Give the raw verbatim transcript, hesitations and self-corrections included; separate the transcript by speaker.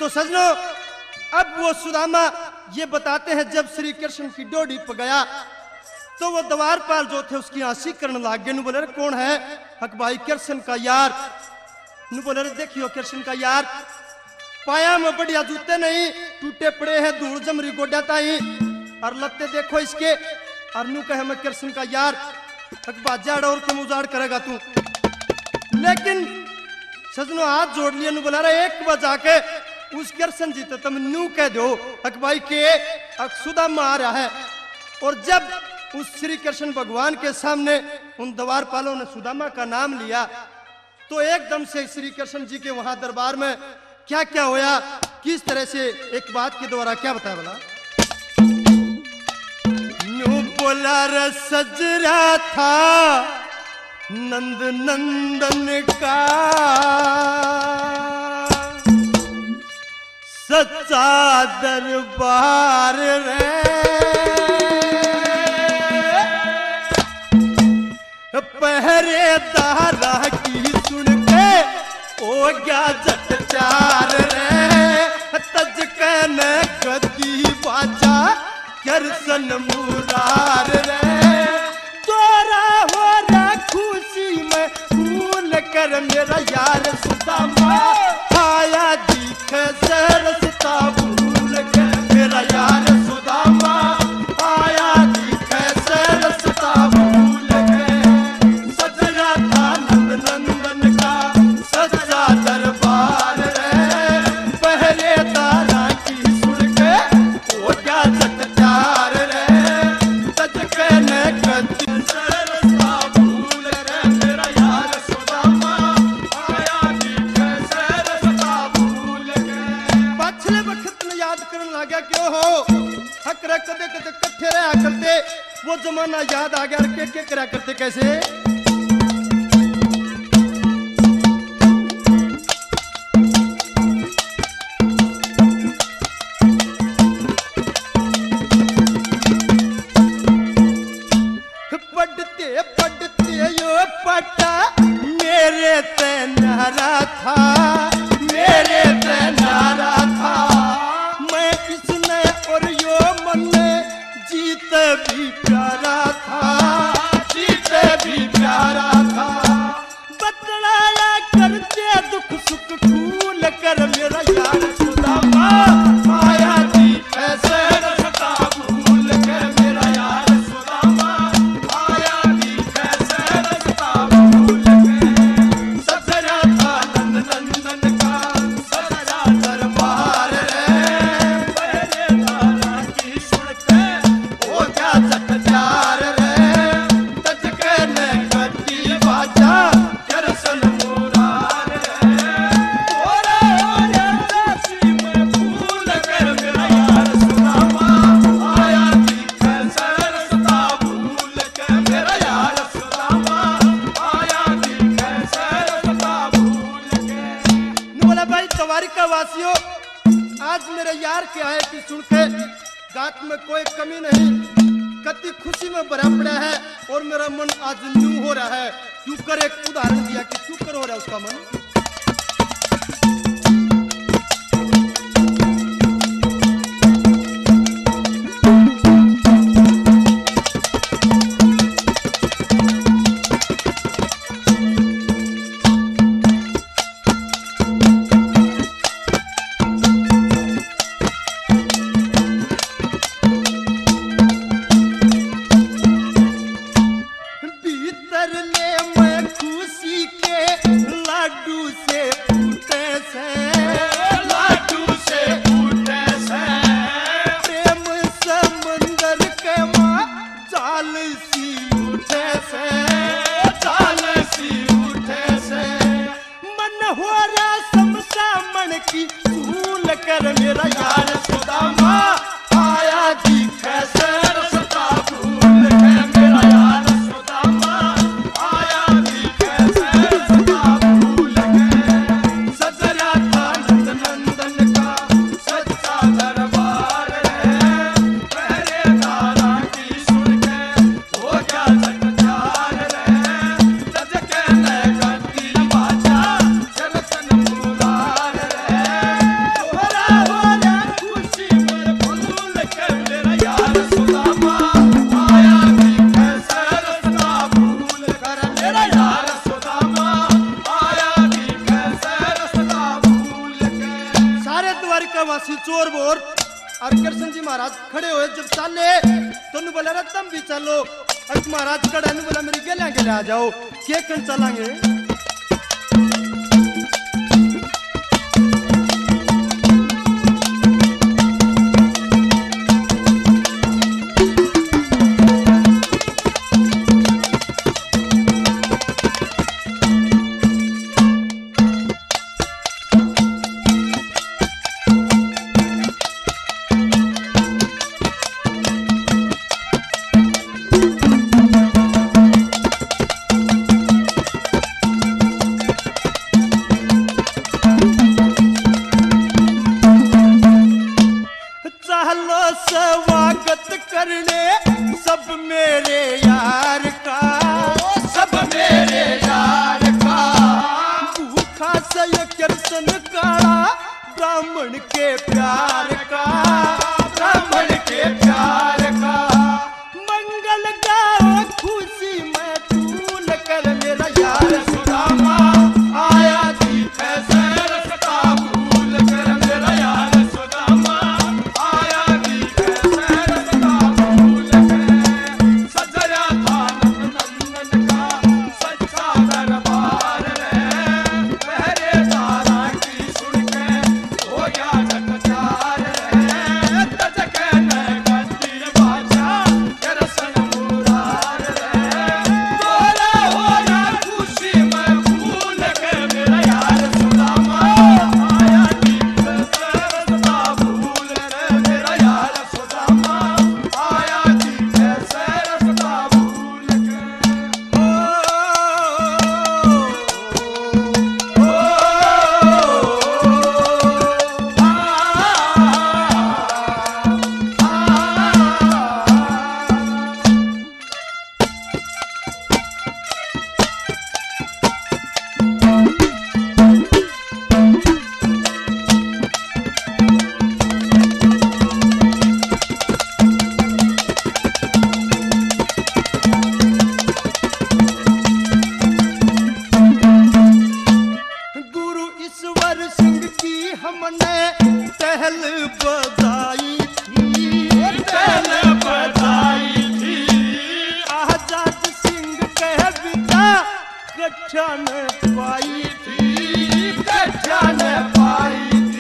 Speaker 1: तो सजनों, अब वो सुदामा ये बताते हैं जब श्री कृष्ण की डोडी पर गया तो वो द्वारपाल जो थे उसकी हंसी करने लग गए। बोले कौन है? हक भाई कृष्ण का यार। नु बोले देखियो कृष्ण का यार, पाया में बढ़िया जूते नहीं, टूटे पड़े हैं, धूल जमरी गोड्या ताई, और लत्ते देखो इसके। और नु कहे मैं कृष्ण का यार, हक बाजार और तुम उजाड़ करेगा तू। लेकिन सजनों हाथ जोड़ लिया, नु बोला रहा एक बार जाके उस कृष्ण जी तो तुम नू कह दो हक भाई के सुदामा आ रहा है। और जब उस श्री कृष्ण भगवान के सामने उन द्वारपालों ने सुदामा का नाम लिया तो एकदम से श्री कृष्ण जी के वहां दरबार में क्या क्या होया, किस तरह से एक बात के द्वारा क्या बताया बोला। न्यू बोला रे सजरा था नंद नंदन का सच्चा दरबार रे, पहरेदारा की सुन के ओ गया जटचार रे, तज कहने गदी बाजा कृष्ण मुरार रे, तोरा हो रे खुशी में फूल कर मेरा यार सुदामा, आया दिख सरसता भूल के मेरा यार सुदामा, आया दिख सरसता भूल के, सजरा था नंद नंदन का सच्चा दरबार रे, पहरेदारा की सुन के वो क्या चटचार रे, तज कहने गदी सरसता भूल के मेरा यार सुदामा, आया दिख सरसता भूल के। पाछले वक्त में याद करने लगा क्यों हो हक रे कदे कदे कट्ठे रहा करते, वो जमाना याद आ गया के के करा करते कैसे। पढ़ते पढ़ते यो पटा मेरे ते नारा था, मेरे ते नारा था, मैं इसने और यो मन जीत भी प्यारा था, जीत भी प्यारा था, बतलाया करते दुख सुख खूल कर मेरा यार सुदामा, आया जी कैसे रखता भूल के मेरा यार सुदामा, आया जी कैसे रखता भूल के, सजरा था नंद नंदन का सजरा दरबार रे, पहरेदारा की सुन के वो क्या चटचार रे, तज कहने गदी बाजा कृष्ण मुरार रे, ओरे ओरे दासी में फूल कर मेरा यार सुदामा, आया जी कैसे रसता भूल के मेरा यार सुदामा, आया जी कैसे रसता भूल के। नु बोला भाई द्वारिका वासियों, आज मेरे यार के आए की सुन के गात में कोई कमी नहीं, कति खुशी में भरा पड़ा है और मेरा मन आज न्यू हो रहा है। क्यों कर एक उदाहरण दिया कि क्यों कर हो रहा है उसका मन। भीतर ले मैं खुशी के लाडू से फूटे से, लाडू से फूटे से, प्रेम समंदर के माँ चाल सी उठे से, चाल सी उठे से, मन हो रहा समसा मन की भूल कर मेरा यार सुदामा, आया जी कैसे रसता भूल के मेरा यार सुदामा, आया जी कैसे रसता भूल के, सजरा था नंद नंदन का सच्चा दरबार रे, पहरेदारा की सुन के हो गया चटचार रे, तज कहने गदी बाजा कृष्ण मुरार रे, तोरा बार का वासी चोर बोर और कृष्ण जी महाराज खड़े हुए जब चाले तो नु बोला रे तुम भी चलो। और महाराज खड़ा नु बोला मेरी गेला गेला आ जाओ के कन चलांगे। स्वागत करने सब मेरे यार का, सब मेरे यार का। भूखा से ये कृष्ण काढ़ा ब्राह्मण के प्यार का, ब्राह्मण के प्यार का। मंगल गाओ खुशी में तूल कर मेरा यार सुदामा आया जी पैसे रखता भूल कर मेरा यार सुदामा आया जी पैसे रखता भूल कर। सजया था नंदन का सच्चा दरबार रे, पहरेदारा की सुन के हो गया जगचार रे। तजके न गद्दी बादशाह कृष्ण मुरार रे, तोरा होया खुशी में भूल के मेरा यार सुदामा आया जी पैसे रखता भूल रे मेरा यार सुदामा आया जी पैसे रखता भूल के। ओ गुरु ईश्वर सिंह की हमने टहल बजाई थी, टहल बजाई थी। आजाद सिंह कह बिता कच्छा न पाई थी, कच्छा न पाई